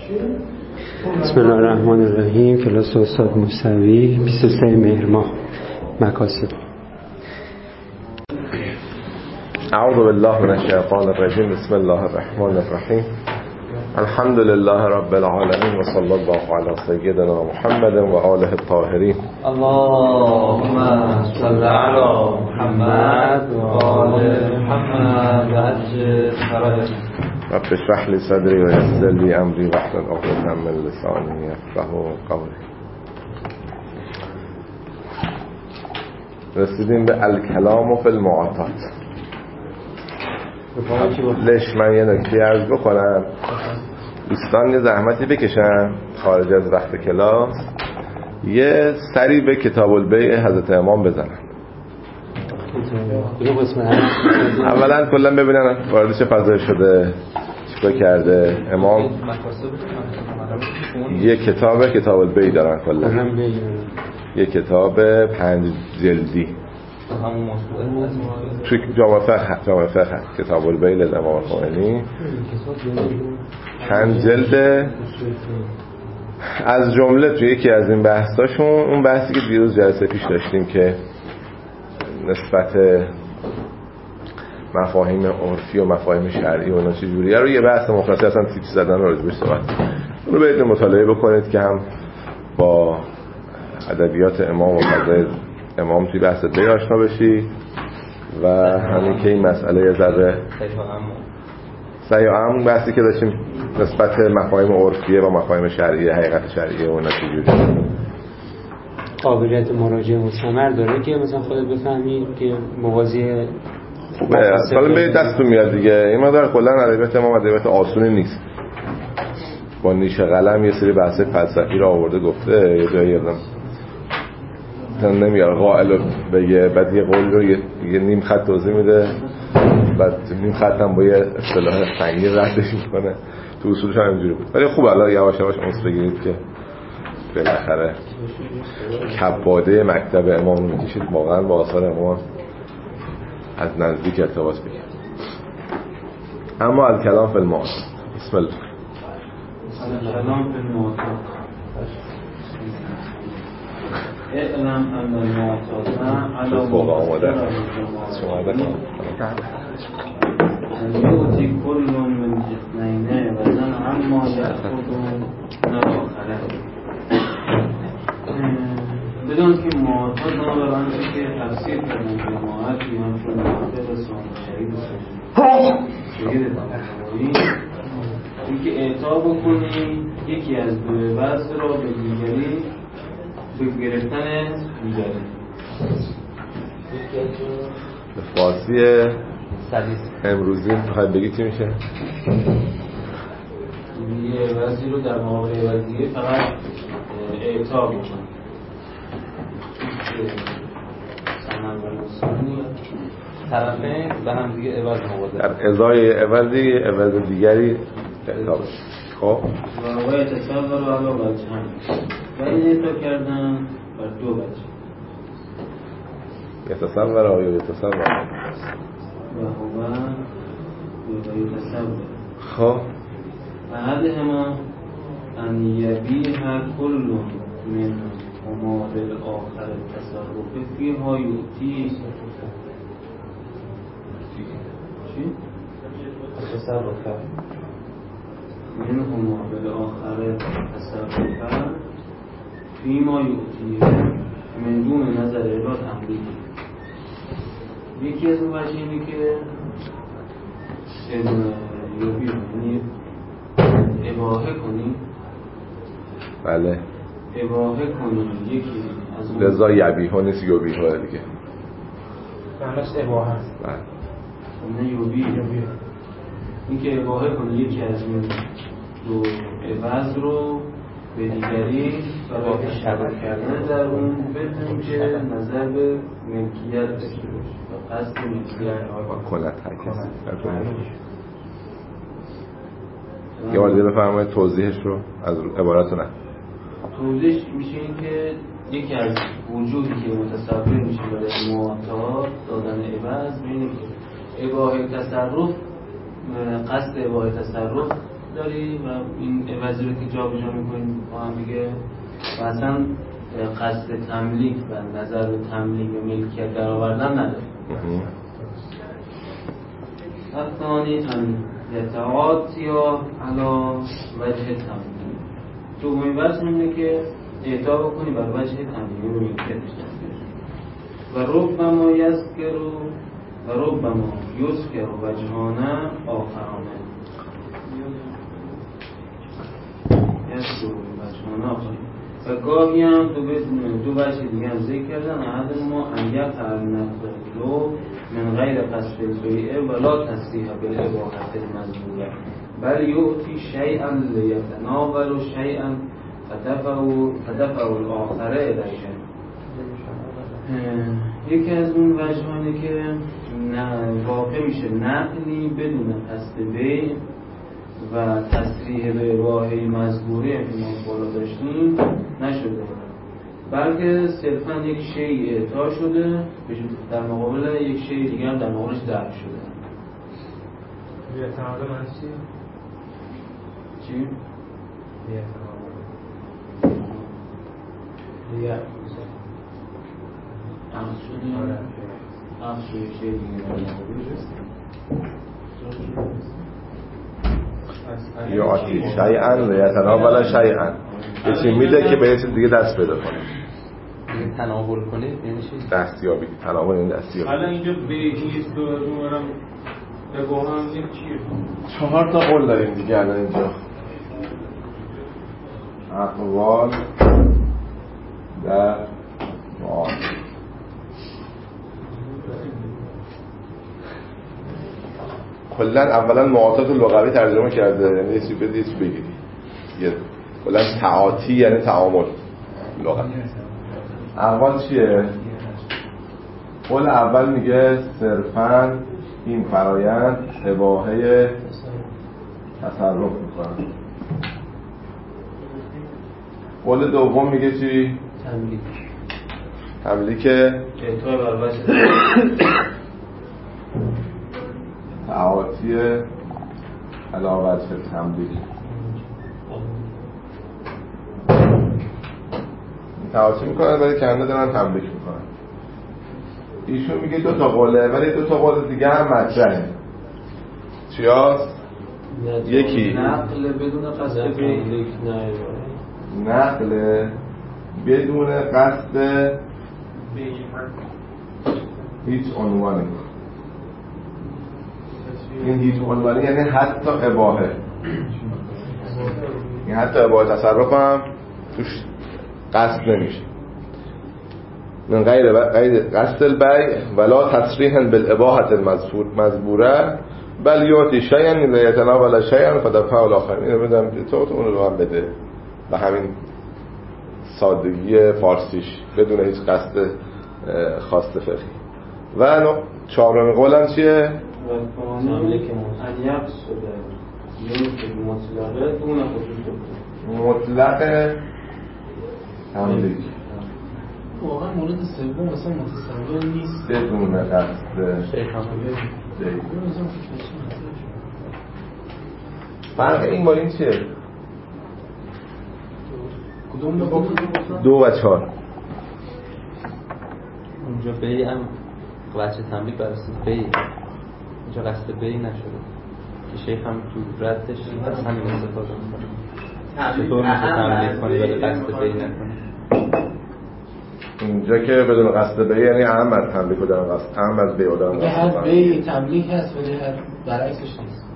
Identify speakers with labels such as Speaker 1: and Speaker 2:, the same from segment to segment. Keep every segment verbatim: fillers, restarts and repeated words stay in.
Speaker 1: بسم الله الرحمن الرحیم. کلاس استاد موسوی بیست و سه مهر ماه. مقاصد.
Speaker 2: اعوذ بالله من الشیطان الرجیم. بسم الله الرحمن الرحیم. الحمد لله رب العالمین و صلی الله علی سیدنا محمد و آله الطاهرین.
Speaker 3: اللهم صل علی محمد و آل محمد و عجل فرجهم.
Speaker 2: رب اشرح لی صدری و یسر لی امری واحلل عقدة من لسانی یفقهوا قولی. رسیدیم به الکلام فی المعاطات. قبلش من یه نکته عرض بکنم، دوستان یه زحمتی بکشن خارج از وقت کلاس یه سری به کتاب البیع حضرت امام بزنن. اولا کلا ببینن وارد چه فضایی شده، چیکار کرده امام. یه کتاب کتاب البیع دارن، کلا یه کتاب پنج جلدی توی جامعه فقه جامعه فقه کتاب البیع لامام خمینی پنج جلده. از جمله توی یکی از این بحثاشون اون بحثی که دیروز جلسه پیش داشتیم که نسبت مفاهیم عرفی و مفاهیم شرعی و اینا چجوریه رو، یه بحث مختصر اصلا تیپ زدن رو راجبش صحبت اون رو برید مطالعه بکنید که هم با ادبیات امام و فضای امام توی بحث بیع آشنا بشی و همین که این مسئله یه ذره سعی و همون بحثی که داشتیم نسبت مفاهیم عرفیه و مفاهیم شرعیه، حقیقت شرعیه و اینا چجوریه.
Speaker 1: قابلیت مراجعه مستمر داره که مثلا خودت بفهمی که موازی
Speaker 2: خوبه. اصلا به دستون میاد دیگه. این مقدار کلا ادبیات امام ادبیات آسونی نیست. با نیش قلم یه سری بحث فلسفی رو آورده گفته، یه جایی آدم مثلا نمیاره قائل بگه، بعد یه قول رو یه, یه نیم خط توضیح میده، بعد نیم خط هم با یه اصطلاح سنگین ردش میکنه. تو اصولش هم اینجوری بود. ولی خوب الان یواش یواش اونس بگیرید که بالاخره کباده مکتب امام رو میکشید، واقعا با آثار امام از نزدیک ارتباط بگیرید. اما الکلام فی المعاطات. بسم الله.
Speaker 3: الکلام فی المعاطات. اعلم ان المعاطات علی
Speaker 2: فوق آماده شما بکنم
Speaker 3: یوتی کل من اثنین و زن عما یأخذون نراخره. بدون که معاطات نابران که تفسیر کردن جماعت بیان چون معاطات رسان شهید شهید تفسیری این که اعطا بکنی یکی از دو وضع را به دیگری به گرفتن دیگری.
Speaker 2: به فارسی امروزی میخواید بگی چی میشه؟
Speaker 3: یه وضعی رو در مقابل وضعیه فقط اعطا بکنی. سمن و نصانی طرفین به هم دیگه عوض مبادله،
Speaker 2: در ازای عوضی عوض دیگری اعطا بشه. خب
Speaker 3: و باید تصور رو علا وجه هم و این اعطا کردن بر دو وجه.
Speaker 2: یتصور آیا یتصور
Speaker 3: و هو و یتصور.
Speaker 2: خب
Speaker 3: احد هما ان یبیه کل من اموال آخر تصرف فیها یؤتی چی؟ تصرف من اموال آخر تصرف فیما یؤتی من دون نظر الی تملیک. یکی از اون وجه اینه که یوبی یعنی اباحه کنی.
Speaker 2: بله
Speaker 3: اباحه کنی یکی از اون
Speaker 2: لذا یبیه ها نیست یوبیه ها دیگه.
Speaker 3: معنیش اباحه است.
Speaker 2: بله
Speaker 3: نه یوبی این که اباحه کنی یکی از اون دو عوض رو به دیگری برای شبه کردن در اون بدون که نظر به ملکیت داشته باشه و قصد ملکیت
Speaker 2: با کلت هرکسی یه بار دیگه بفرمایید توضیحش رو از عبارت نه.
Speaker 3: توضیحش میشه این که یکی از وجودی که متصور میشه برای معاطات دادن عوض اینه که اباحه تصرف قصد اباحه تصرف داری و این عوضی رو که جابجا می‌کنیم با هم دیگه و اصلا قصد تملیک و نظر به تملیک و ملکیت در آوردن نداری. الثانی ان یتعاطیا علی وجه تملیک. دومین بحث اینه که اعطا بکنی بر وجه تملیک و ملکیتش دست و ربما یذکر و ربما یذکر وجهانه آخرانه یذکر وجهانه آخرانه و گاهی هم دو دو وجه دیگه هم ذکر کردن. احد ما انگه فرنقل لو من غیر قصد البیعه ولا تصریح بالاباحة المذکوره بل یؤتی شیئا لیتناول شیئا فدفعه الاخره الیه. یکی از اون وجهانه که واقع میشه نقلی بدون قصد بیع و تصریح به اباحه مذکوره که ما بالا داشتیم نشده، بلکه صرفا یک شیء اعطا شده در مقابل یک شیء دیگه هم در مقابلش دفع شده.
Speaker 4: بی‌اعتماد من چی؟
Speaker 3: چی؟
Speaker 4: بی‌اعتماد دیگه
Speaker 3: اخذ شده اخذ شده یک شیء دیگه در مقابلش
Speaker 2: یا آتی شیئا لیتناول شیئا یه چی میده که به یه چیز دیگه دست پیدا کنه.
Speaker 1: تناول کنه یعنی چی؟
Speaker 2: دستیابی. تناول یعنی دستیابی.
Speaker 4: حالا اینجا بیهیست که برم بگو هم این چیه؟
Speaker 2: چهار تا قول داریم دیگه الان اینجا. اقوال در معامله. کلا اولا معاطات لغوی ترجمه کرده، یعنی یه چیزی بدی یه چیزی بگیری. یه کلا تعاطی یعنی تعامل لغوی. اقوال چیه؟ قول اول میگه صرفاً این فرایند اباحه تصرف میکنه. قول دوم میگه چی؟
Speaker 1: تملیک.
Speaker 2: تملیک
Speaker 3: اعطا بر وجه
Speaker 2: تعاطی علی وجه تملیک. تعاطی میکنن ولی کنده دارن تملیک میکنن. ایشون میگه دو تا قوله ولی دو تا قول دیگه هم مطرحه. چی هست؟ یکی
Speaker 3: نقل بدون قصد بیع،
Speaker 2: نقل بدون قصد هیچ عنوانی. این هیچ عنوانی یعنی حتی اباحه، این حتی اباحه تصرف هم توش قصد نمیشه. من غیر غیر قصد البیع ولا تصریحا بالاباحه المذکوره بل یاتی شیئا لیتناول شیئا فدفعه الاخر. اینو بدم تو تو اون رو هم بده به همین سادگی فارسیش بدون هیچ قصد خاص فقهی. و چهارمین قولم چیه؟
Speaker 3: تملیک انیق شده یک مطلقه دون خصوص
Speaker 2: مطلق تملیک
Speaker 4: واقعا مورد سوم مثلا متصور نیست
Speaker 2: بدون قصد فرق این با این چیه؟
Speaker 4: کدوم دو
Speaker 2: دو و چهار.
Speaker 1: اونجا بیع هم وجه تملیک بر اساس بیع، اینجا قصد بیع نشده که شیخ هم تو ردش از همین استفاده میکنه. چطور میشه تملیک کنی ولی قصد بیع نکنی؟
Speaker 2: اینجا که بدون قصد بیع یعنی اهم از تملیک و دارن قصد اهم از بیع و دارن قصد.
Speaker 4: هر بیع تملیک هست ولی هر برعکسش نیست.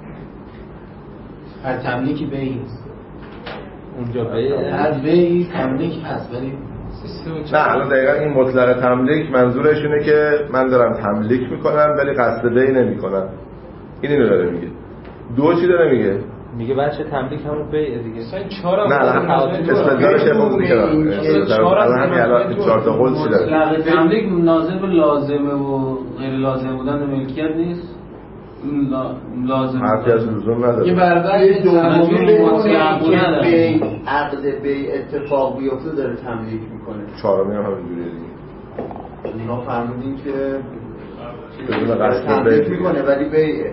Speaker 4: هر تملیکی بیع نیست.
Speaker 1: اونجا بیع
Speaker 4: هر بیع تملیک هست ولی
Speaker 2: نه الان دقیقا این مطلق تملیک منظورش اینه که من دارم تملیک میکنم ولی قصد بیع نمیکنم. این اینو داره میگه. دو چی داره میگه؟
Speaker 1: میگه بچه تملیک همون بیع دیگه.
Speaker 4: چهار
Speaker 2: نه نه استدلالش اون دیگه الان همین الان چهار تا قول چی داره؟
Speaker 3: مطلق تملیک ناظر به لازمه و غیر لازم بودن ملکیت نیست. لازم
Speaker 2: حرفی از لزوم نداره.
Speaker 4: یه برابر
Speaker 3: دومی مطلق بودن
Speaker 5: بیع عقد بیع اتفاق بیفته داره تملیک میکنه.
Speaker 2: چهارمی هم همینجوریه دیگه.
Speaker 5: اینا فهمیدین که
Speaker 2: بدون قصد بیع
Speaker 5: میکنه ولی بیعه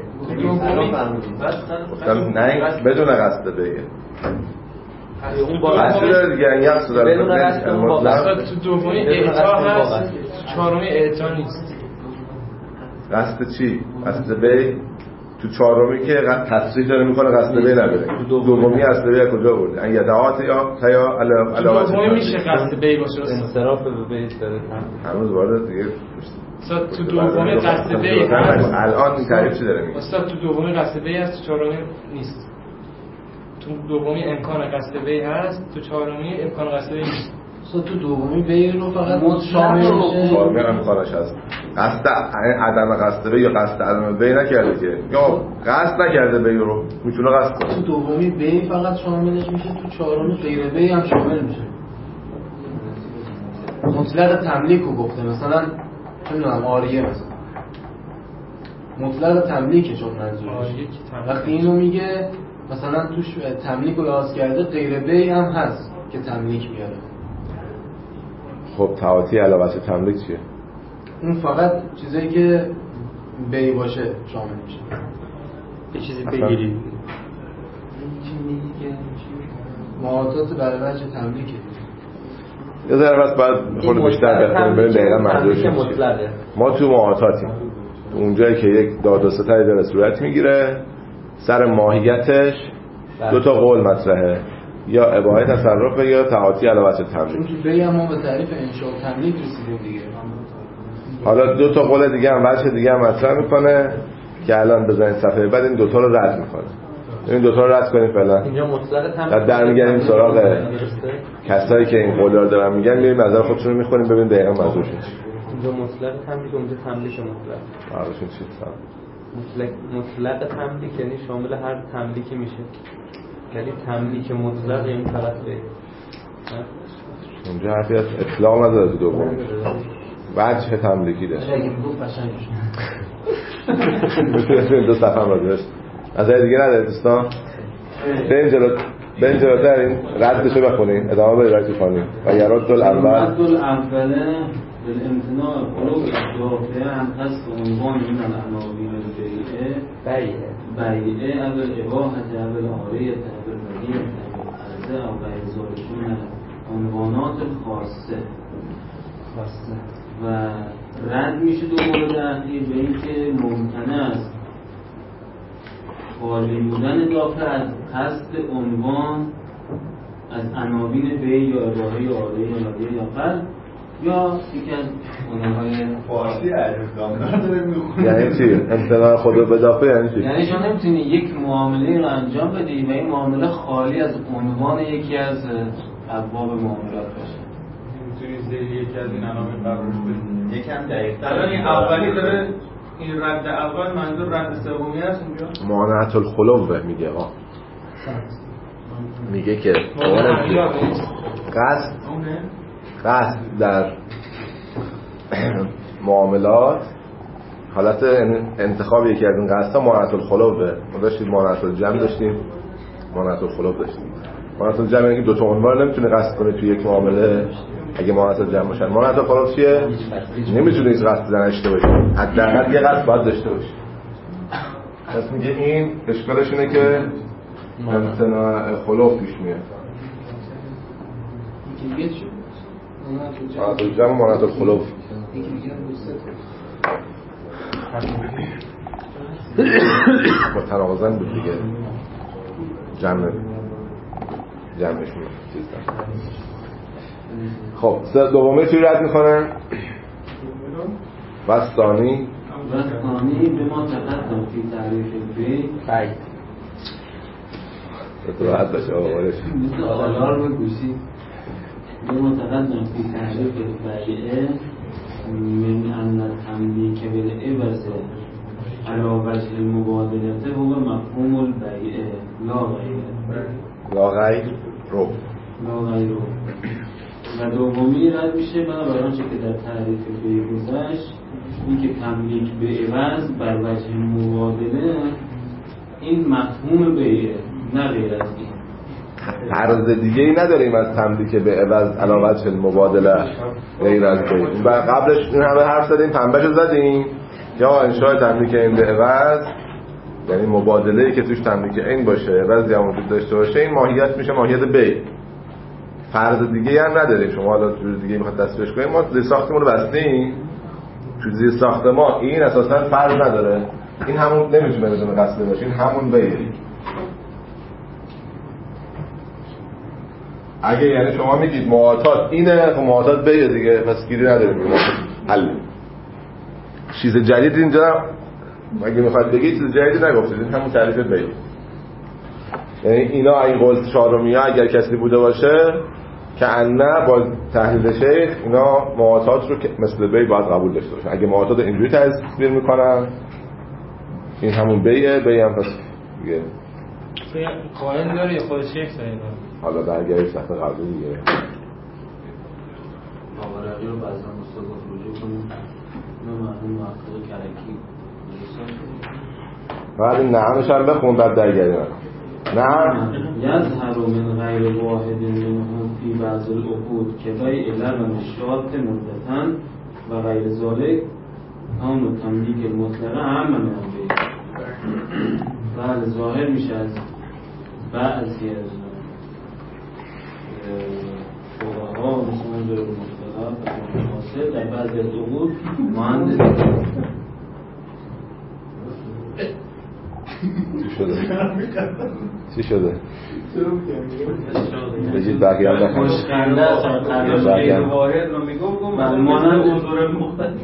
Speaker 2: نه بدون قصد بیعه
Speaker 1: اون با
Speaker 2: قصد داره دیگه این یقصد داره
Speaker 1: بدون قصد اون با قصد
Speaker 4: تو دومی اعطا هست تو چهارمی اعطا نیست.
Speaker 2: قصد چی؟ قصد بیع تو چهارمی که تصریح داره میکنه قصد بیع نداره. تو دومی قصد بیع کجا برده؟ این یدعات یا تیا علاوه
Speaker 4: دومی میشه قصد بیع باشه
Speaker 1: انصراف به بیع داره
Speaker 2: هنوز وارد دیگه
Speaker 4: استاد تو دومی قصد بیع هست.
Speaker 2: الان این تعریف چی داره میگه؟
Speaker 4: استاد تو دومی قصد بیع هست تو چهارمی نیست. تو دومی امکان قصد بیع هست تو چهارمی امکان قصد بیع نیست.
Speaker 3: استاد تو دومی بیع رو فقط شامل میشه.
Speaker 2: چهارمی امکانش هست. قصد عدم قصد بیع یا قصد عدم بیع نکرده که یا قصد نکرده بیع رو میتونه قصد کنه.
Speaker 3: تو دومی بیع فقط شاملش میشه تو چهارمی غیر بیع هم شامل میشه. مطلق تملیک رو گفته مثلا چون نام آریه مثلا مطلق تملیکه چون منظورش وقتی اینو میگه مثلا توش تملیک رو لحاظ کرده غیر بیع هم هست که تملیک بیاره.
Speaker 2: خب تعاطی علاوه تملیک چیه؟
Speaker 3: اون فقط چیزایی که بیع باشه شامل میشه.
Speaker 1: یه چیزی بگیری
Speaker 3: معاطات برای وجه تملیکه.
Speaker 2: یه ذره بس باید خود بیشتر بخونیم بریم دقیقا منظورش چیه. ما تو معاطاتیم اونجایی که یک داد و ستدی داره صورت میگیره سر ماهیتش دو تا قول مطرحه یا اباحه تصرف یا تعاطی علاوه تملیک.
Speaker 3: چون تو بیع ما به تعریف انشاء و تملیک رسیدیم دیگه.
Speaker 2: حالا دو تا قول دیگه هم وجه دیگه هم مطرح میکنه که الان بزنید صفحه بعد این دو تا رو رد میکنه. این دو تا رو رد کنیم فعلا.
Speaker 1: اینجا مطلق تملیک
Speaker 2: در میگردیم سراغ کسایی که این قولا رو دارن میگن میریم نظر خودشون رو میخونیم ببین دقیقاً منظورشون چیه.
Speaker 1: اینجا مطلق تملیک اونجا تملیک مطلق.
Speaker 2: فرقشون چیه؟
Speaker 1: مطلق مطلق تملیک یعنی شامل هر تملیکی میشه. یعنی تملیک مطلق یعنی فقط به
Speaker 2: اونجا حرفی از اطلاق نداره تو دوم وجه تملیکی داره.
Speaker 3: اگه میگفت قشنگش
Speaker 2: میتونیم دو صفحه هم راجعش نظر دیگه نداره دوستان. بریم جلو بریم جلوتر این ردشو بخونیم ادامه بدید رد کنیم و یرد الاول
Speaker 3: رد الاوله بالامتناع خلوق الدافع عن قصد عنوان من العناوین البیعه
Speaker 1: بیعه
Speaker 3: بیعه او الاباحه او العاریه او البدیعه او العرضه او غیر ذلک من عنوانات خاصه
Speaker 1: خاصه
Speaker 3: و رد میشه دو مورد اخیر به این که ممکنه است خالی بودن دافع از قصد عنوان از عناوین بیع یا اباحه یا عاریه یا بدیعه یا قصد یا یکی از عنوانهای
Speaker 5: فارسی الفلام داره میخونه.
Speaker 2: یعنی چی؟ امتناع خود به دافع یعنی چی؟
Speaker 3: یعنی شما نمیتونی یک معامله رو انجام بدی و این معامله خالی از عنوان یکی از ابواب معاملات باشه.
Speaker 4: میتونی زیر یکی از این عناوین قرارش بدی.
Speaker 5: یکم دقیق‌تر.
Speaker 4: الان این اولی داره این رد اول منظور رد سومی هست اونجا؟
Speaker 2: مانعت الخلوه میگه آه میگه که قصد قصد در معاملات حالت انتخاب یکی از این قصدها مانعت الخلوه. ما داشتیم مانعت الجمع داشتیم مانعت الخلوه داشتیم. مانعت الجمع یعنی که دو تا عنوان نمیتونه قصد کنه توی یک معامله اگه مانعت الجمع باشن. مانعت الخلوه چیه؟ نمیتونه هیچ قصد داشته باشه حداقل یه قصد باید داشته باشه. پس میگه این اشکالش اینه که امتناع خلوه پیش میاد.
Speaker 3: یکی دیگه چی؟
Speaker 2: مانعت الجمع و مانعت الخلوه
Speaker 3: یکی دیگه
Speaker 2: متناقضن بود دیگه جمع جمعشون چیز دارم. خب دومی توی رد میکنن و ثانی
Speaker 3: و ثانی به ما تقدم فی تعریف بیع
Speaker 1: بیع
Speaker 2: تو راحت باشه آقایش
Speaker 3: مثل آلار به گوشی به ما تقدم فی تعریف بیعه من ان التملیک بالعوض علی وجه المبادلته هو مفهوم البیعه لا غیر
Speaker 2: لا غیر رو
Speaker 3: لا غیر رو و دومی رد میشه بنابراین آنچه که در تعریف بیع گذشت این که تملیک به عوض بر وجه مبادله این مفهوم بیعه نه غیر از این.
Speaker 2: عرض دیگه ای نداریم از تملیک به عوض علی وجه المبادله غیر از بیع. و قبلش این همه حرف زدیم پنبهشو زدیم یا انشاء تملیک عین به عوض، یعنی مبادله‌ای که توش تملیک عین باشه عوضی هم وجود داشته باشه، این ماهیت میشه ماهیت بی. فرض دیگه هم نداریم. شما حالا جور دیگه میخواد دستش کنیم، ما زیر ساختمون رو بستیم، تو زیر ساخت ما این اساسا فرض نداره، این همون نمیتونه بدون قصد باشه، این همون بیه. اگه یعنی شما میگید معاطات اینه، خب معاطات بیه دیگه، پس گیری نداریم. حل. چیز جدید اینجا اگه میخواد بگید چیز جدیدی نگفتید، این همون تعریف بیه. یعنی اینا این قول چهارمیه اگر کسی بوده باشه که نه با تحلیل شیخ اینا معاطات رو مثل بی باید قبول داشته باشن. اگه معاطات اینجوری تصویر میکنن این همون بیه، بی هم پس دیگه
Speaker 4: قائل داره یا خود شیخ داره؟
Speaker 2: حالا برگردید صفحه قبلی دیگه.
Speaker 3: ماورقی رو بعضا مستقل رجوع کنیم، اینو مرحوم محقق کرکی
Speaker 2: بعد نعمش هم بخون بعد درگردیم. نعم
Speaker 3: یظهر من غیر واحد منهم فی بعض العقود که بیع لبن شات مدتن و غیر ذالک آن و تملیک مطلقه هم من بیع. بله ظاهر میشه از بعضی از فقها مثل منظور مطلقه و حاصل در بعضی از عقود مانده.
Speaker 2: چی شده؟ چی شده؟ بگید بقیه هم بخند.
Speaker 3: مشخنده اصلا قرار غیر واحد رو میگم گم مانند حضور مختلف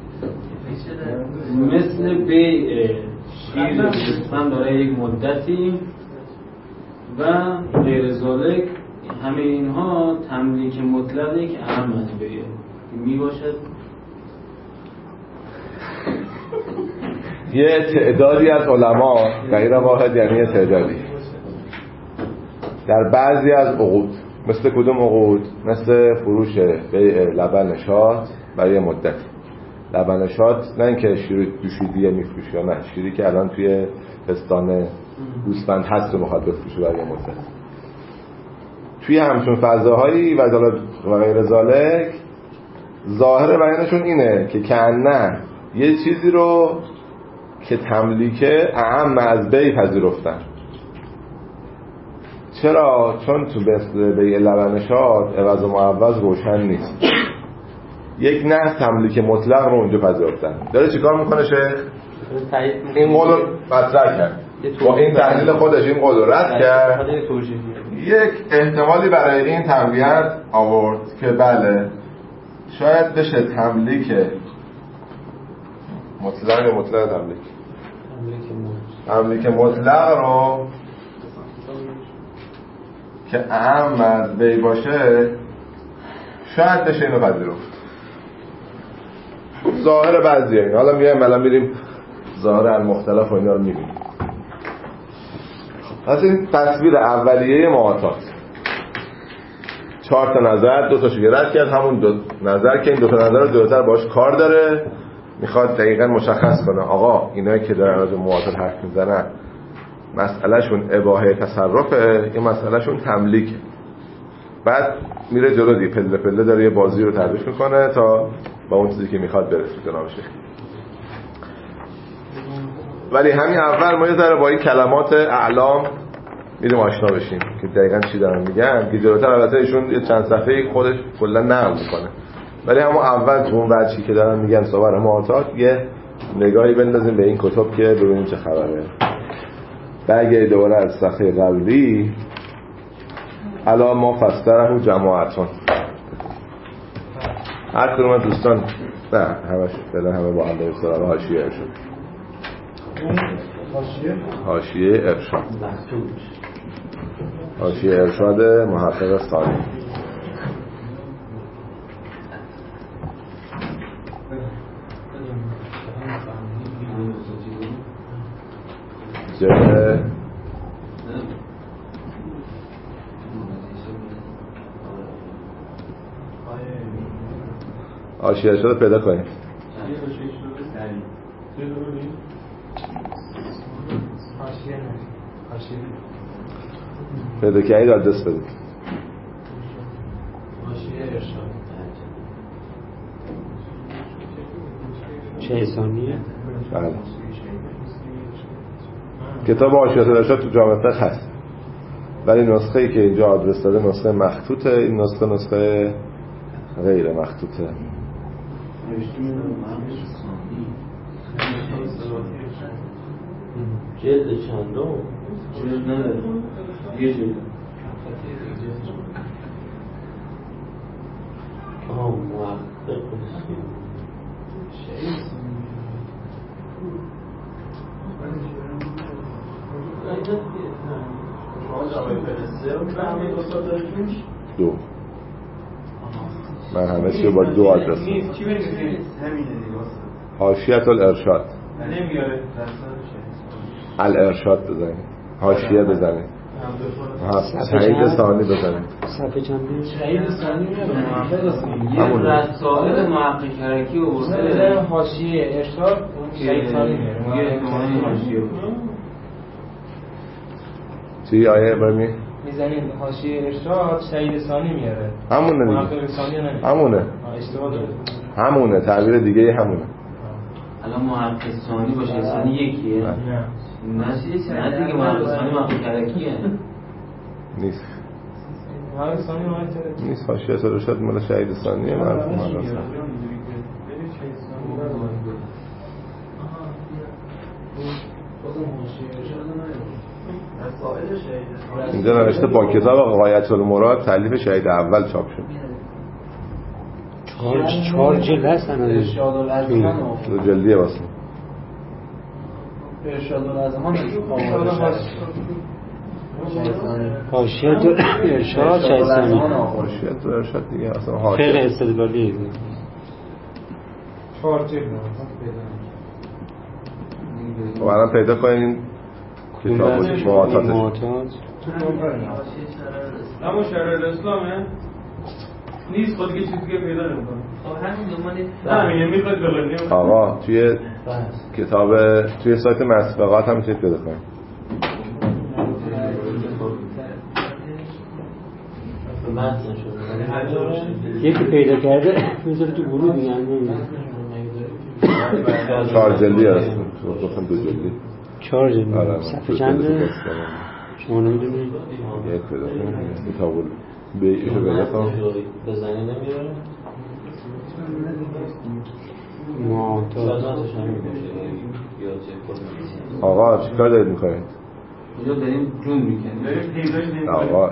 Speaker 3: مثل بیع شیر بستن داره یک مدتی و غیر ذالک، همه اینها تملیک مطلقی که اهم از بیعه می باشد.
Speaker 2: یه تعدادی از علما غیر واحد یعنی یه تعدادی در بعضی از عقود، مثل کدوم عقود؟ مثل فروش بیع لبن شات برای مدت. لبن شات نه اینکه شیر دوشیدیه میفروشه یا نه، شیری که الان توی پستان گوسفند هست رو میخواد بفروشه برای مدت. توی همچون فضاهایی و غیر ذالک ظاهر بیانشون اینه که کأنه یه چیزی رو که تملیکه اعم از بی پذیرفتن. چرا؟ چون تو مثل بیع لبن شات عوض و معوض روشن نیست. یک نه تملیک مطلق رو اونجا پذیرفتن. داره چیکار میکنه شیخ؟ این قول رو مطرح کرد، با این تحلیل خودش این قول رو رد کرد، یک احتمالی برای این تقویت آورد که بله شاید بشه تملیک مطلق یا مطلق تملیک تملیک مطلق رو که اهم از بی باشه شاید بشه اینو پذیرفت. ظاهر بعضیه این. حالا میایم الان میریم ظاهر المختلف و اینا رو میبینیم. پس این تصویر اولیه معاطات، چهار تا نظر، دو تاشو رد کرد، همون دو نظر که این دو تا نظر رو جلوتر باش کار داره، میخواد دقیقاً مشخص کنه آقا اینایی که دارن از معاطات حرف میزنن مسئله شون اباحه تصرفه، این مسئله شون تملیکه. بعد میره جلو دی پله پله داره یه بازی رو تعریف میکنه تا با اون چیزی که میخواد برسه جناب شیخ. ولی همین اول ما یه ذره با این کلمات اعلام میریم آشنا بشیم که دقیقاً چی دارن میگن، که جلوتر البته ایشون یه چند صفحه خودش کلا نقل میکنه، ولی همون اول اون وجهی که دارن میگن صور معاطات یه نگاهی بندازیم به این کتاب که ببینیم چه خبره. برگردید دوباره از صفحه قبلی. الا ما فسره جماعتون، هر کدوم از دوستان نه همش فعلا همه با هم به اصطلاح حاشیه ارشاد حاشیه ارشاد حاشیه ارشاد محقق ثانی جلد حاشیه ارشاد پیدا کنید. پیدا کنید آدرس بدید.
Speaker 3: حاشیه ارشاد
Speaker 6: چه ثانیه؟
Speaker 2: بله. کتاب حاشیه الارشاد تو جامعه فقه هست، ولی نسخه ای که اینجا آدرس داده نسخه مخطوطه، این نسخه نسخه غیر مخطوطه.
Speaker 3: جلد چندم؟ جلد نداره، یه جلد. آه محقق
Speaker 2: دو. من همه چی با دو آدرس حاشیه الارشاد الارشاد بزنید، حاشیه بزنید، شهید ثانی بزنید،
Speaker 6: صفحه چند
Speaker 3: شهید ثانی میاد یه رسائل محقق حرکی آورده
Speaker 4: حاشیه ارشاد شهید ثانی میاره
Speaker 3: حاشیه
Speaker 2: چی آیه برمی
Speaker 4: میزنید حاشیه ارشاد شهید ثانی میاره،
Speaker 2: همونه دیگه،
Speaker 4: محقق ثانی نمیاره،
Speaker 2: همونه
Speaker 4: اشتباه داره،
Speaker 2: همونه تعبیر دیگه همونه.
Speaker 3: الان محقق ثانی با شهید ثانی یکیه؟
Speaker 4: نه
Speaker 3: نه دیگه محقق ثانی محقق حرکیه
Speaker 2: نیست،
Speaker 4: محقق ثانی محقق
Speaker 2: نیست. حاشیه الارشاد مال شهید ثانیه، مرحوم محقق. اینجا نوشته با کتاب غایت المراد تالیف شهید اول چاپ شد.
Speaker 6: چهار چهار جلد هست
Speaker 3: ارشاد الازمان
Speaker 2: دو جلدیه واسه
Speaker 3: ارشاد الازمان
Speaker 6: حاشیه ارشاد شهید ثانی،
Speaker 2: حاشیه ارشاد دیگه اصلا
Speaker 6: فقه
Speaker 2: حاشیه
Speaker 6: استدلالی
Speaker 4: چهار جلد
Speaker 2: و الان پیدا کنین کتاب معاطاتش.
Speaker 4: اما شرح الاسلامه نیست، خود که چیزی که پیدا نمی‌کنه. خب همین دنبال همینه میخواد بگم.
Speaker 2: آقا توی کتاب توی سایت مسبقات هم میتونید پیدا کنید.
Speaker 6: یکی پیدا کرده میذاره تو گروه دیگه.
Speaker 2: چهار جلدی هست، گفتم دو جلدی.
Speaker 6: چهار جلدی. صفحه چنده؟ شما نمیدونید؟
Speaker 2: یک پیدا کنید کتاب بیعیشو پیدا کن.
Speaker 3: بزنی نمیاره؟
Speaker 6: معاطات.
Speaker 2: آقا چیکار دارید میکنید؟
Speaker 3: اینجا داریم جون میکنیم.
Speaker 2: آقا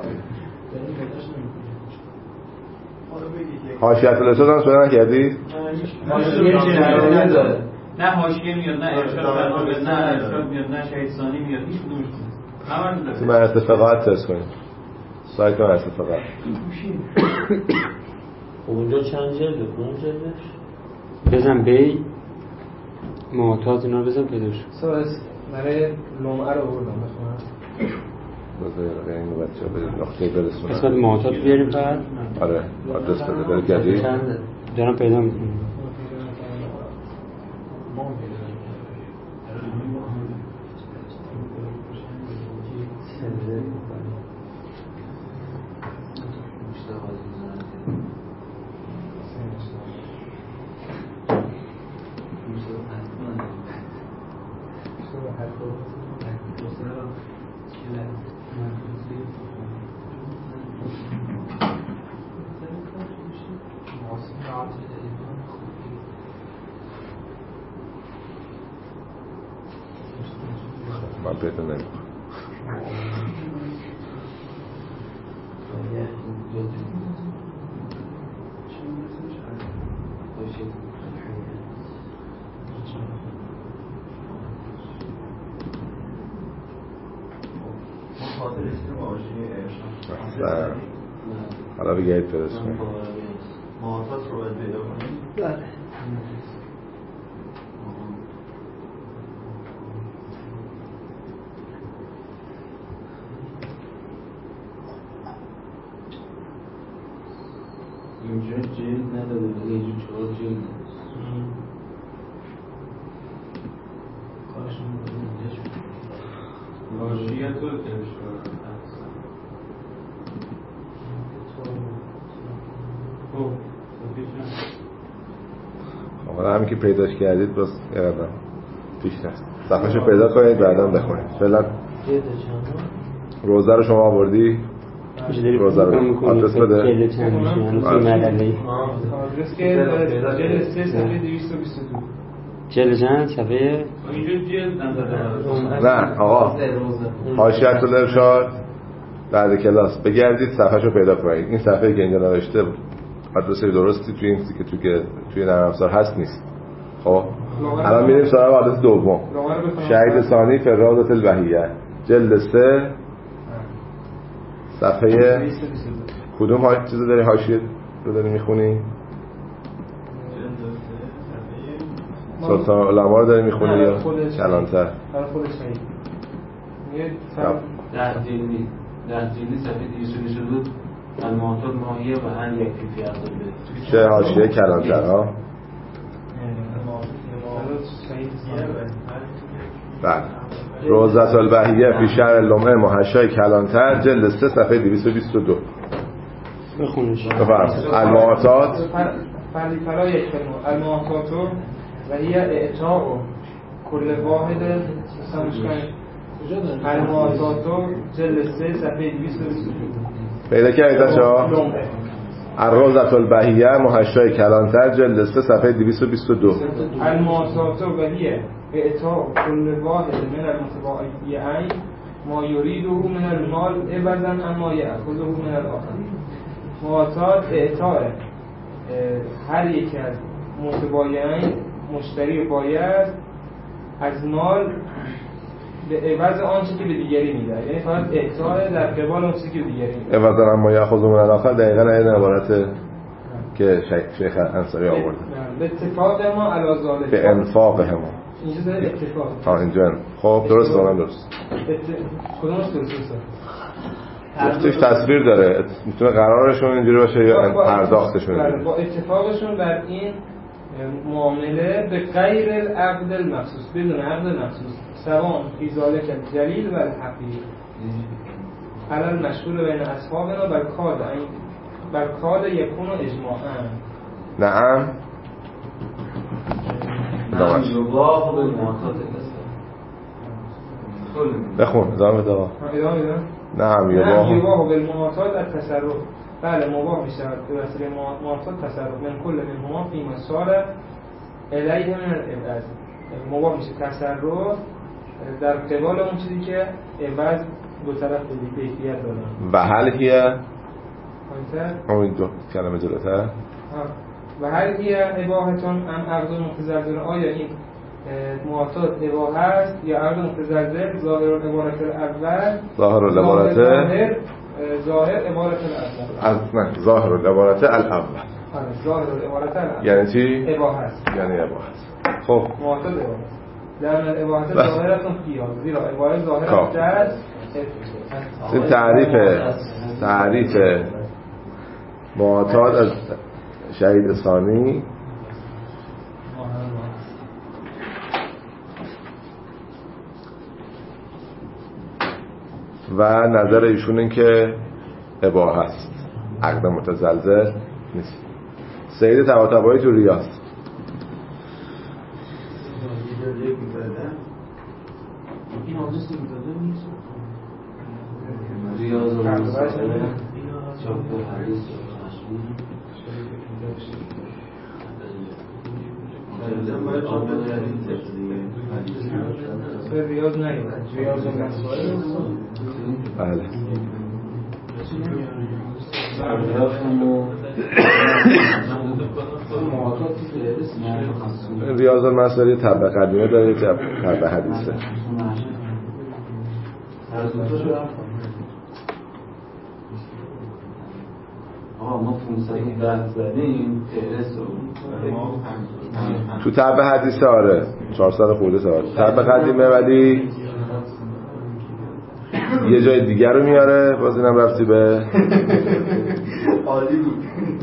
Speaker 2: حاشیه الارشاد هم سوال نکردید؟
Speaker 3: حاشیه چه نداره.
Speaker 4: نه حاشیه میاد، نه ارشاد میاد، نه ارشاد میاد، نه شهید ثانی میاد، هیچ کدومش نیست. همه داره.
Speaker 2: تو مرحله فقهات تست کنید. سایت مرحله فقهات.
Speaker 3: اونجا چند جلده؟ اون جلدش؟
Speaker 6: بزن بی معاطات اینا رو بزن پیدا شد.
Speaker 4: سوالس برای لومعه رو بردم بخونم.
Speaker 2: بذار این بچه ها برید نقطه برسونم.
Speaker 6: قسمت معاطات بیاریم فقط.
Speaker 2: آره آدرس بده برای گردی
Speaker 6: دارم پیدا میکنم.
Speaker 2: من پیدا نمیکنم. نه حالا بگید فرست کنید.
Speaker 5: معاطات رو باید پیدا کنید.
Speaker 6: بله.
Speaker 3: اینجا جلد نداره ولی اینجا چهار جلد کارشون بودن
Speaker 4: حاشیه تو ارشاد
Speaker 2: حالا همین که پیداش کردید بس یادم پیش نست صفحه‌شو پیدا کنید بعداً بخونید. فعلا روزه رو شما آوردی؟ روزه رو آدرس بده.
Speaker 6: جلد چند میشه؟
Speaker 4: آدرس که جلد سه صفحه دویست و بیست و دو.
Speaker 6: جلد چند صفحه؟
Speaker 2: نه آقا حاشیه الارشاد بعد کلاس بگردید صفحه‌شو پیدا کنید. این صفحه‌ای که اینجا نوشته آدرس درستی توی این که توی که توی نرم افزار هست نیست. خب الان میریم سراغ آدرس دوم. شهید ثانی فراغت البهیه جلد سه صفحه کدوم های چیزی داری حاشیه رو داری میخونی؟ سلطان علما رو داری میخونی یا کلانتر؟
Speaker 4: برای خودش شهید میگه
Speaker 3: ده جلدی ده جلدی صفحه دویست و بیست و دو المعتاد ماهیه و هر یک فی افضل
Speaker 2: چه حاشیه کلانتر ها؟ بله روزة البهیه فی شرح اللمعه محشای کلانتر جلد سه صفحه دویست و بیست و دو.
Speaker 6: بخونش
Speaker 2: بفرمایید. المعتاد
Speaker 4: فلی فلا یک کلمه المعتاد و هی اعطاء کل واحد سمشکن المعتاد جلد سه صفحه دویست و بیست و دو.
Speaker 2: پیدا کردید بچه‌ها؟ الروضة البهیه محشای کلانتر جلد سه صفحه دویست و بیست و دو.
Speaker 4: المعتاد و هی اعطاء کل واحد من المتباعیین ما یریده من المال عوضا اما یأخذه من الاخر. معتاد اعطاء هر یک از متباعیین مشتری باید از مال به عوض آنچه که به دیگری میده، یعنی فقط اعطاء در قبال اون چیزی که به دیگری میده.
Speaker 2: عوضا اما یأخذه من الاخر دقیقاً این عبارت که شیخ انصاری آورده.
Speaker 4: به اتفاق ما علی ذالک
Speaker 2: به انفاق هم
Speaker 4: اینجا داره اتفاق.
Speaker 2: ها اینجا خب درست اونم درست.
Speaker 4: کدومش درسته؟
Speaker 2: توش تصویر داره میتونه قرارشون اینجوری باشه یا پرداختشون اینجوری.
Speaker 4: با اتفاقشون بر این معامله به غیر العقد المخصوص بدون عقد مخصوص سواء فی ذلک الجلیل و الحقیر علل مشهور بین اصحابنا بر کاد این بر کاد یکون اجماعا.
Speaker 2: نعم
Speaker 3: نعم یباح بالمعتاد
Speaker 2: بخون ادامه بده آقا.
Speaker 4: ادامه بده.
Speaker 2: نعم
Speaker 4: یباح
Speaker 2: یباح
Speaker 4: بالمعتاد التصرف. بله مباح میشود به وسیله معتاد تصرف من کل منهما فی مسار الیه من العوض. مباح میشه تصرف در قبال اون چیزی که عوض دو طرف به کیفیت دارن.
Speaker 2: و هل هیه
Speaker 4: آنتر
Speaker 2: اون دو کلمه جلوتر
Speaker 4: و هل هیه اباحتون ام عقد متزلزل. آیا این معتاد اباح است یا عقد متزلزل؟ ظاهر العبارت الاول
Speaker 2: ظاهر العبارت
Speaker 4: ظاهر ظاهر عبارت الاول
Speaker 2: نه ظاهر العبارت الاول
Speaker 4: ظاهر العبارت الاول
Speaker 2: یعنی چی؟
Speaker 4: اباح است.
Speaker 2: یعنی اباح است. خب
Speaker 4: معتاد اباح است لأن العبارت ظاهرتون فیها زیرا عبارت ظاهرت در
Speaker 2: این تعریف تعریف معتاد از شهید ثانی و نظر ایشون این که اباحه است عقد متزلزل نیست. سید طباطبایی تو ریاض
Speaker 3: این آدرس میداده نیست ریاض و مسائل چاپ حدیث
Speaker 4: به ریاض نگید ریاض و مسائل
Speaker 2: بله ریاض المسائل طبع قدیمه داره طبع حدیثه.
Speaker 3: آه ما پونصد ده زدیم
Speaker 2: تو طبع حدیثه آره چهارصد خورده سوال طبع قدیمه ولی یه جای دیگر رو میاره باز اینم رفتی به
Speaker 5: عالی بود.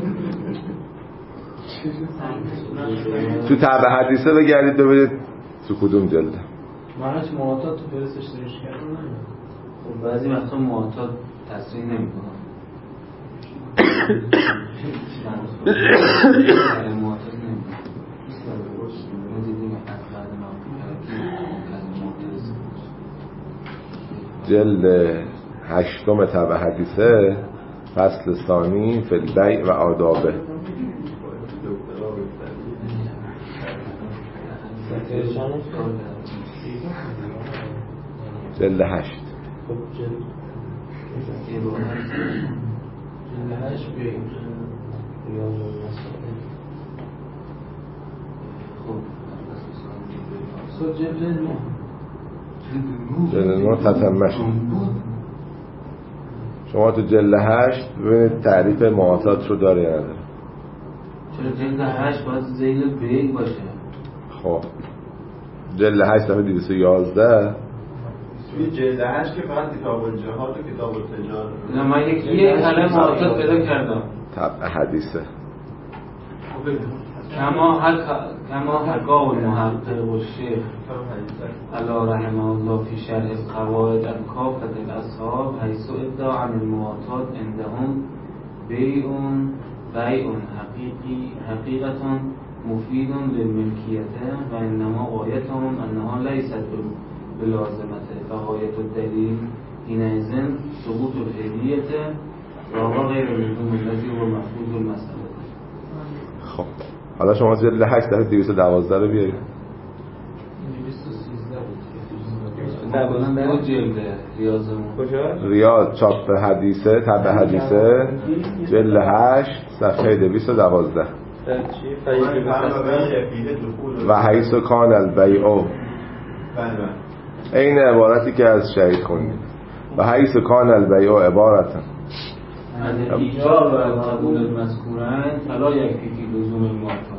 Speaker 2: تو طبع حدیثه بگردید ببینید تو کدوم جلده
Speaker 3: معنیش معتاد تو فرستش سرش کردن خب بعضی وقتا معتاد تصریح نمی کنم معتاد نمی کنم
Speaker 2: جلد هشتم تبع حدیثه فصل ثانی فی البیع و آدابه. جلد هشت. جلد نو تتمش. شما تو جلد هشت ببینید تعریف معاطات رو داره یا نداره.
Speaker 3: چرا جلد هشت باید ذیل بیگ باشه؟
Speaker 2: خب جلد هشت صفحه دویست و یازده.
Speaker 5: توی جلد هشت که فقط کتاب الجهاد و کتاب التجارت.
Speaker 3: نه من یک یه کلمه معاطات پیدا کردم.
Speaker 2: طبع حدیثه.
Speaker 3: کما حق کما حقا المحقق و شیخ علی رحمه الله فی شرح قواعد الکافة الاصحاب حیث ادعا عن المعاطات عندهم بیع بیع حقیقی حقیقت مفید للملکیت و انما غایتهم انها لیست بلازمته و غایت الدلیل حینئذ ثبوت الهدیة و غیر لزوم الذی هو مفروض المسأله.
Speaker 2: خب حالا شما جلد هشت صفحه دویست و دوازده رو بیارید.
Speaker 3: دوازده جلد ریاضمون
Speaker 2: ریاض چاپ حدیثه تبع حدیثه جلد هشت صفحه دویست و دوازده. و حیث کان البیع، این عبارتی که از شهید خوندیم، و حیث کان البیع عبارتن
Speaker 3: از ایجاب و قبول المذکورن فلا یکفی فی لزوم المعاطات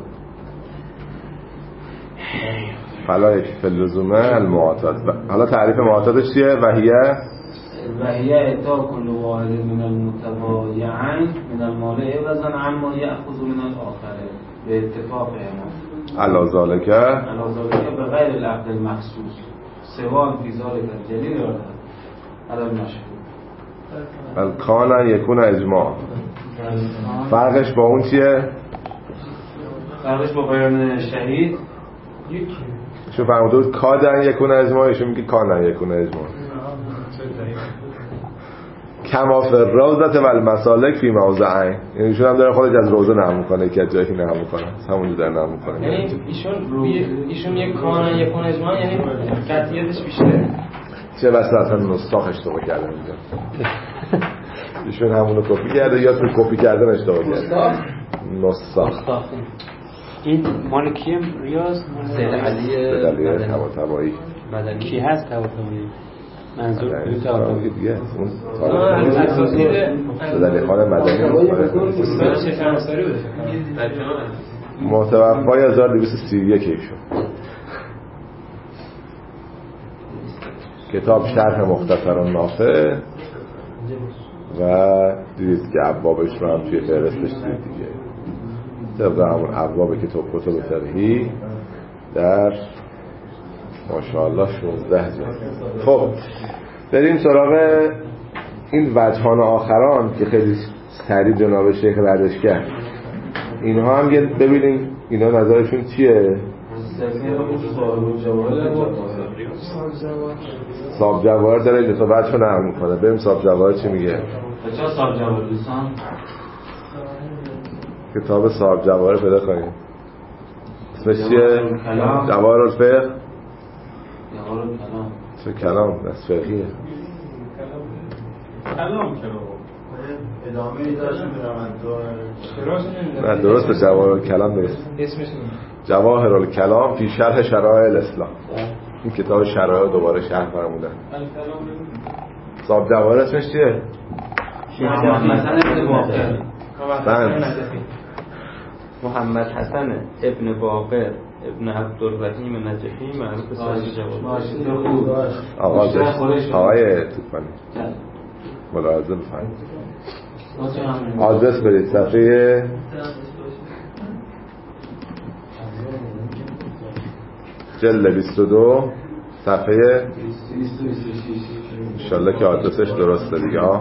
Speaker 2: فلا یکفی فی لزوم المعاطات. حالا تعریف معاطاتش چیه؟ وهیه
Speaker 3: وهیه اعطا کل واحد من المتبایعین من المال عوضا عما یأخذ من الاخر به اتفاق ما
Speaker 2: علی ذالک
Speaker 3: علی ذالک بغیر العقد المخصوص سواء فی ذلک الجلیل یا علی المشهور.
Speaker 2: بل کانا یکون اجماع. فرقش با اون چیه؟
Speaker 3: فرقش با بیان شهید
Speaker 2: شو فرمودود کادن یکون اجماع، ایشون میگه کانا یکون اجماع. کما فی الروضة و المسالک فی موضعین. یعنی ایشون هم داره خودش از روضه نقل میکنه که از جایی نقل میکنه همونجا داره نقل میکنه.
Speaker 4: یعنی ایشون ایشون یک کانا یکون اجماع یعنی قطعیتش بیشتره.
Speaker 2: چه بسا اصلا نسخ اشتباه کرده اینجا. ایشون همونو کپی کرده یا تو کپی کردن اشتباه کرده. نسخ.
Speaker 6: این مال کیم ریاض؟
Speaker 1: سید علی
Speaker 2: مدلی طباطبایی.
Speaker 6: کی هست طباطبایی؟ منظور
Speaker 2: مدلی
Speaker 6: طباطبایی
Speaker 2: دیگه اون
Speaker 4: اساسی
Speaker 2: مدلی خان مدنی
Speaker 4: شیخ انصاری بود.
Speaker 2: متوفای هزار و دویست و سی و یک ایشون. کتاب شرح مختصر نافع و دیدید که ابوابش رو هم توی فهرستش دیدید دیگه. طبق همون ابواب کتاب کتب فقهی در ماشاءالله شانزده جلد. خب بریم سراغ این وجهان آخران که خیلی سریع جناب شیخ ردش کرد. اینها هم ببینیم اینا نظرشون چیه. صاحب جواهر داره این دو تا بچه نقل میکنه. بریم صاحب جواهر چی میگه.
Speaker 3: بچه صاحب جواهر دوستان
Speaker 2: کتاب صاحب جواهر پیدا کنیم. اسمش چیه؟ جواهر الفقه.
Speaker 3: جواهر الکلام.
Speaker 2: چه کلام دست فقهیه.
Speaker 5: کلام کلام ادامه داشت میرم
Speaker 2: نه درسته جواهر الکلام درست.
Speaker 4: اسمش
Speaker 2: جواهر الکلام فی شرح شرایع الاسلام. این کتاب شرایع دوباره شرح فرمودن. صاحب جواهر اسمش چیه؟
Speaker 3: محمد حسن ابن باقر.
Speaker 1: محمد حسن ابن باقر ابن عبدالرحیم نجفی معروف به صاحب جواهر.
Speaker 2: آقا آقای توفانی ملاحظه بفرمایید. آدرس برید صفحه جلد بیست و دو صفحه انشالله که آدرسش درسته دیگه ها.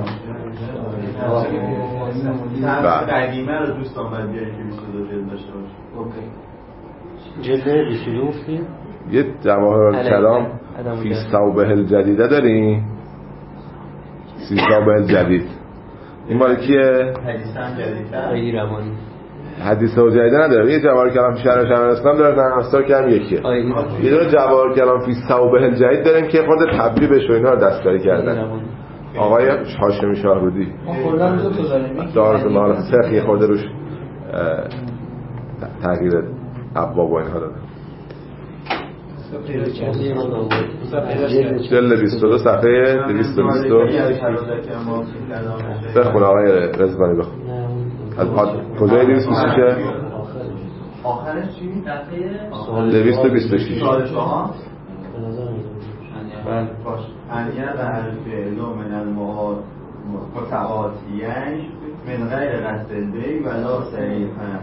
Speaker 5: قدیمه رو دوستان باید بیایی که بیست و دو جلد داشته باشه.
Speaker 6: جلد بیست و دو
Speaker 2: یه جواهر الکلام فی ثوبه الجدیده داریم سیسابه جدید. این مال کیه؟
Speaker 5: حدیث هم جدیدتر
Speaker 1: غیر روانی
Speaker 2: حدیث و جدید نداره. یه جواهر کلام فی شرح شمال اسلام داره، در اصلا که هم یکیه. یه دونه جواهر کلام فی ثوبه جدید داریم که خود تبلیغش و اینا رو دستکاری کردن. آقای هاشمی شاهرودی
Speaker 3: کلا دو تا داریم.
Speaker 2: دارد مال فقهی خورده روش تغییر ابواب و اینها داده. جلد بیست و دو صفحه دویست و بیست و دو. بخون آقای رزوانی بخون. از کجای دویست و بیست و شش؟
Speaker 5: آخرش چی؟
Speaker 2: دویست و بیست و شش.
Speaker 5: سال شما؟ بله باش. انیه و الفعل من المتعاطیین من غیر قصد البی ولا صریحا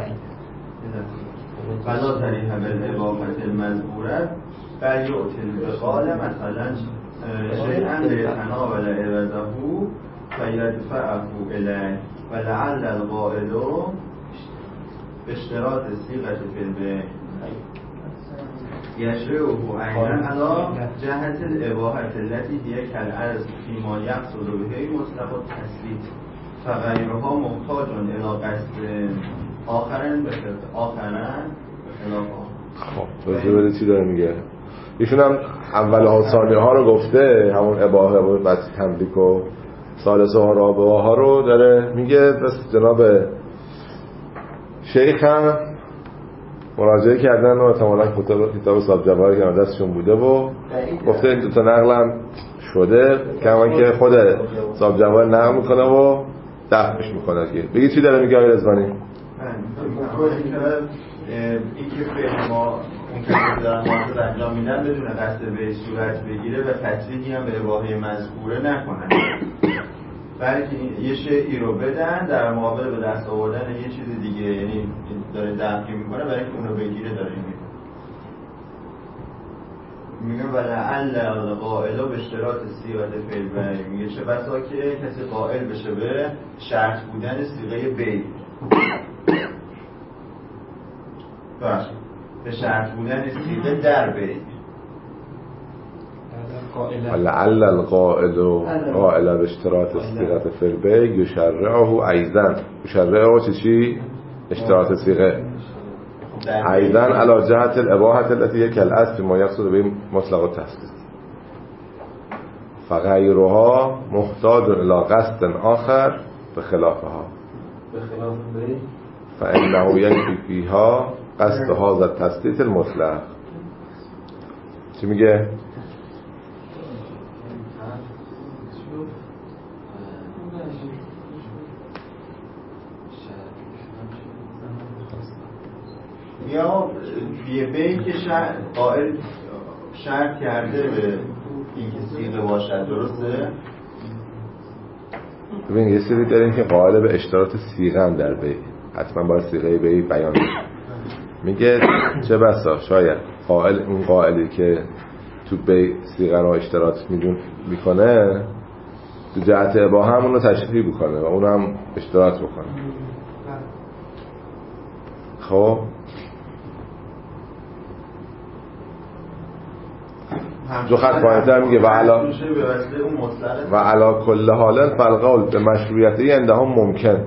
Speaker 5: ولا صریحا بالاباحة المذکوره بل یؤتی البقال مثلا شیئا لیتناول عوضه فیدفعه الیه ولعل القائل باشتراط صیغة فی البیع یشرعه عینا علی جهت الاباحة التي هي كالعرض فيما يقصد به مطلق التسلیط فغیرها محتاج الى قصد آخرن به آخرن
Speaker 2: خب توضیح بده چی داره میگه. ایشون هم اول ها ثانیه ها رو گفته، همون اباحه و بعد تملیک و ثالثه ها رابعه ها رو داره میگه. بس جناب شیخ هم مراجعه کردن و احتمالاً کتاب صاحب جواهر که دستشون بوده و گفته این دو تا نقلم شده، کما که خود صاحب جواهر نقل میکنه و دفعش میکنه. بگید چی داره میگه آقای رضوانی؟
Speaker 5: این که فعل ما اون که دارن ماهد انجام میدن بدون قصد به صورت بگیره و تصریحی هم به اباحه مذکوره نکنن، بلکه یه شیئی رو بدن در مقابل به دست آوردن یه چیز دیگه، یعنی داره دفعی میکنه برای که اونو بگیره داره میگه میگه ولعل القائل به اشتراط صیغه فعل بیع، میگه چه بسا که کسی قائل بشه به شرط بودن صیغه بیع، باشه به شرط بودن صیغه در بیع.
Speaker 2: ولعل القائل قائل به اشتراط صیغه فی البیع یشرعه ایضا. یشرعه چی چی؟ اشتراط صیغه ایضا علی جهت الاباحة التي هي كالأصل ما يقصد به مطلق التسلیط فغیرها محتاج الى قصد آخر بخلافها فانه یکفی فیها قصد هذا التسلیط المطلق. چی میگه؟
Speaker 5: یا یه بین که شرط قائل شرط کرده به اینکه صیغه باشد، درسته؟
Speaker 2: ببین یه سری داریم که قائل به اشتراط صیغه هم در بیع، حتما باید صیغه بیع بیان بشه. میگه چه بسا شاید قائل اون قائلی که تو بیع صیغه رو اشتراط میدون میکنه تو جهت اباحه هم اون رو تشریح بکنه و اون هم اشتراط بکنه. خب جو خط پایین‌تر میگه و علا و علا کل حال فالقول به مشروعیتی عندهم ممکن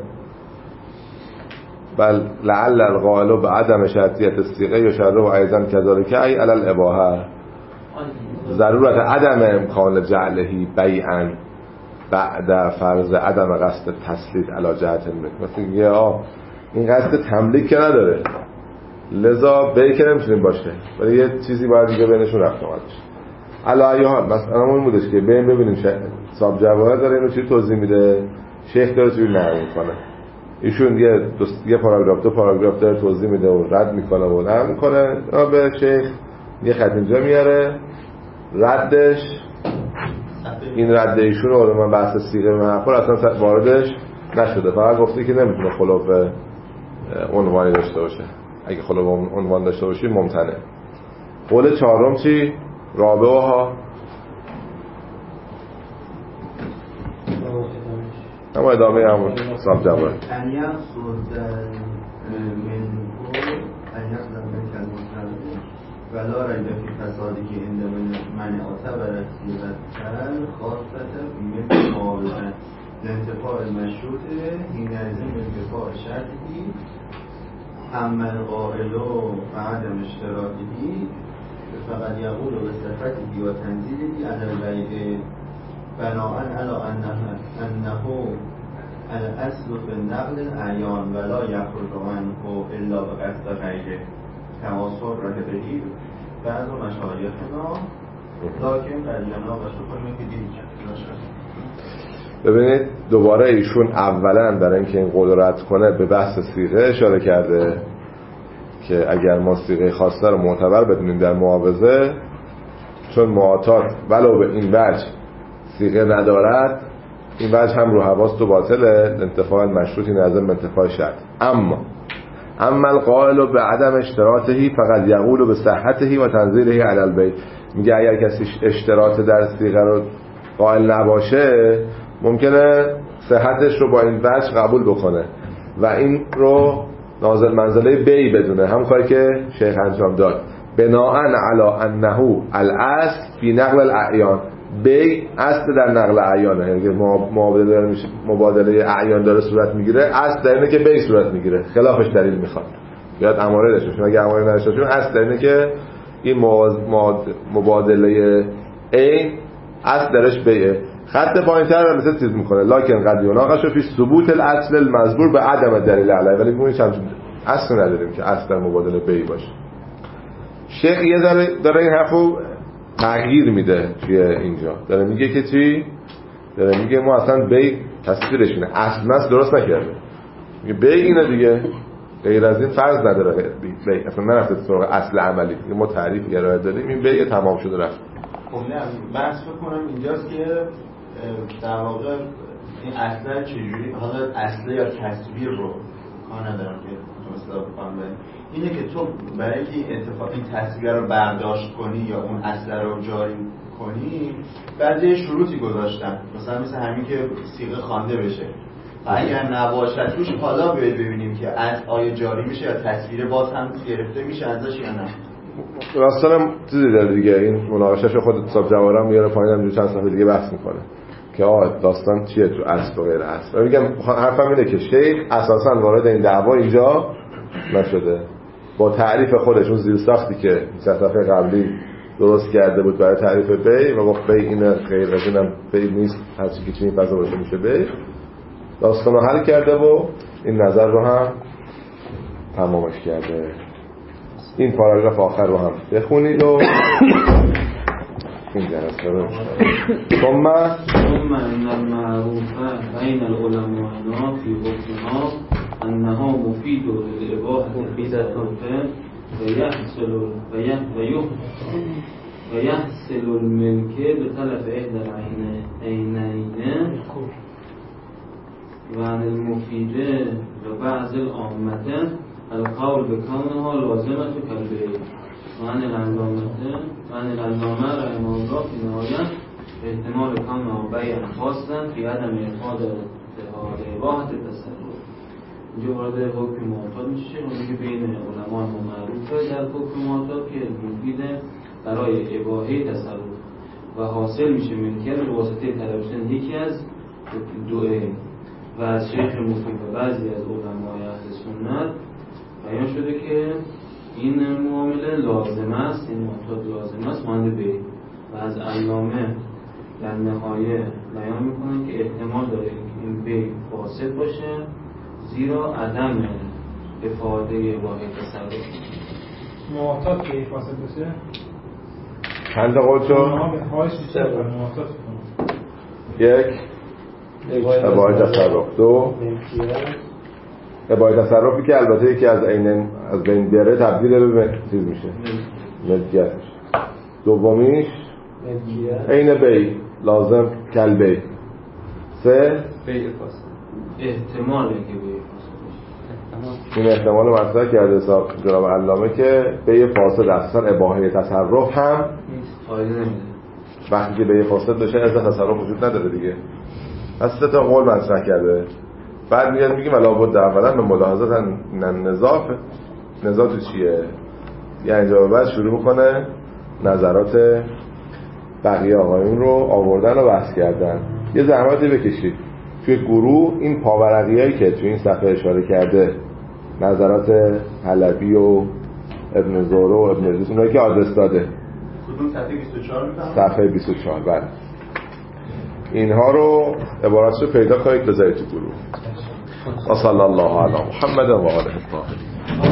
Speaker 2: بل لعل القائل به عدم شرطیت الصیغه یشرع ایضا كذلك ای علی الاباحه ضرورت عدم امکان جعله بیعا بعد فرض عدم قصد تسلیط علی جهت الملک. مثلا میگه آه این قصد تملیک که نداره لذا بیع که نمیتونیم باشه، ولی یه چیزی باید دیگه بینشون رفت آمد بشه. علی حال مثلا همون بودش که بریم ببینیم صاحب جواهر داره اینو چی توضیح میده، شیخ داره چی نقل میکنه، ایشون یه دوست یه پاراگراف دو پاراگراف داره توضیح میده و رد میکنه و نقل میکنه به شیخ یه خط اینجا میاره ردش این رد ایشون رو من بحث صیغه محفل اصلا واردش نشده، فقط گفته که نمیتونه خلاف عنوانی داشته باشه، اگه خلاف عنوان داشته باشی ممتنع. قول چهارم چی؟ رابعه ها اما ادامه همون صاحب جواهر
Speaker 5: ولا ریب فی فسادی که عند من اعتبر صیغة خاصة مثل معاوضة لانتفاع المشروط حين لازم انتفاع شرطی اما القائل بعدم اشتراطه فقد یقول به صفته و تنزیله علی البیع بناء علی انه الاصل فی النقل الاعیان ولا یخرج عنه الا بقصد غیره کما صرح به بعض مشایخنا لکن در یناقش کنیم که دید
Speaker 2: ببینید دوباره ایشون اولا برای اینکه این قول رد کنه به بحث صیغه اشاره کرده که اگر ما صیغه خاصه رو معتبر بدونیم در معاوضه، چون معاطات ولو به این وجه صیغه ندارد، این وجه هم رو حواس و باطله، انتفاع مشروطی نظم انتفاع شرط. اما اما القائل به عدم اشتراطهی فقط یقول به صحته و تنزیله علی البیع. میگه اگر کسی اشتراط در صیغه رو قائل نباشه ممکنه صحتش رو با این وجه قبول بکنه و این رو نازل منزله بی بدونه، هم کاری که شیخ انجام داد. بناء علی انه الاصل فی نقل الاعیان، بی اصل در نقل اعیانه، یعنی مبادله میشه، مبادله اعیان داره صورت میگیره، اصل در اینه که بی صورت میگیره، خلافش دلیل میخواد. بیاد اماره داشته باشه، اگه اماره نداشته باشه اصل در اینه که این مبادله عین اصل درش بیه. خط پایین‌تر رو مثل چیز میکنه لکن قد یناقش فی ثبوت الاصل المذکور به عدم دلیل علیه، ولی میگه چند اصل نداریم که اصل در مبادله بی باشه. شیخ یه ذره داره این حرفو تغییر میده توی اینجا، داره میگه که چی؟ داره میگه ما اصلا بی تصویرش اینه، اصل نست درست نکرده، میگه بی اینه دیگه، غیر از این فرض نداره بی, بی. اصلا نرفته سراغ اصل عملی، ما تعریف ارائه دادیم، این بی تمام شده رفت.
Speaker 5: خب نه بحث بکنم اینجاست که در واقع این اصلا چجوری، حالا اصله یا تصویر رو کار ندارم که تو اصلاح بکنم، اینه که تو برای اینکه این اتفاق این تصویر رو برداشت کنی یا اون اصله رو جاری کنی بعد یه شروطی گذاشتن، مثلا مثل همین که صیغه خوانده بشه، اگر نباشد توش حالا ببینیم که از آیا جاری میشه یا تصویر باز هم گرفته میشه ازش یا نه.
Speaker 2: راستانم چیزی داره دیگه، این مناقشه‌ش خود حساب جوارم میاره پایین، هم چند صفحه دیگه بحث میکنه که آه داستان چیه تو اصل و غیر اصل. میگم حرفم اینه که شیخ اساسا وارد این دعوا اینجا نشده، با تعریف خودش اون زیرساختی که صفحه قبلی درست کرده بود برای تعریف بی و گفت بی اینه، غیر از اینم بی نیست، هر چی که چنین فضا باشه میشه بی، داستان رو حل کرده و این نظر رو هم تمامش کرده. این پاراگراف آخر رو هم بخونید و این جلسه رو ثم
Speaker 3: ثم ان المعروف بین العلماء فی حکمها انها مفید للاباحه مفیدتان و یحصل و یحصل الملک به طلب احدى العینین و عن المفیده و بعض العامه القول بکونها لازمه کالبیع و عن العلامه و عن العلامه رحمه الله فی نهایت احتمال کونها بیع خاصا فی عدم افاد اباحه تصرف. اینجا وارد حکم معتاد میشه، اونی که بین علما معروفه در حکم معتاد که مفیده برای اباحه تصرف و حاصل میشه ملکیت به واسطه طلب شدن یکی از دوئه. و از شیخ مفید و بعضی از علمای اهل سنت بیان شده که این معامله لازم است، این معتاد لازم است مانند بی. و از علامه در نهایه بیان میکنن که احتمال داره که این بی فاسد باشه زیرا عدم افاده اباحه تصرف.
Speaker 4: معتاد بی فاسد باشه
Speaker 2: چند تا قول شد؟ یک اباحه تصرف، دو اباحه تصرفی که البته یکی از عین از بین بره تبدیل به چیز میشه ملکیت میشه، دومیش عین بی لازم کل بی، سه
Speaker 1: بی فاسد
Speaker 3: احتمال که بی فاسد.
Speaker 2: این احتمال مطرح کرده جناب علامه که بی فاسد اصلا اباحه تصرف هم
Speaker 3: فایده نمیده،
Speaker 2: وقتی که بی فاسد بشه از تصرف وجود نداره دیگه. از سه تا قول مطرح کرده، بعد میاد میگیم ولا بود اولا به ملاحظات نزاف نزاع تو چیه؟ یعنی اینجا بعد شروع بکنه نظرات بقیه آقایون رو آوردن و بحث کردن. یه زحمتی بکشید توی گروه این پاورقیایی که توی این صفحه اشاره کرده، نظرات حلبی و ابن زهره و ابن ادریس، اونایی که آدرس داده
Speaker 5: کدوم صفحه بیست و چهار میفهمم؟
Speaker 2: صفحه بیست و چهار. بله اینها رو عباراتش رو پیدا کنید بذارید تو گروه. و صلی الله علی محمد و آله الطاهرین.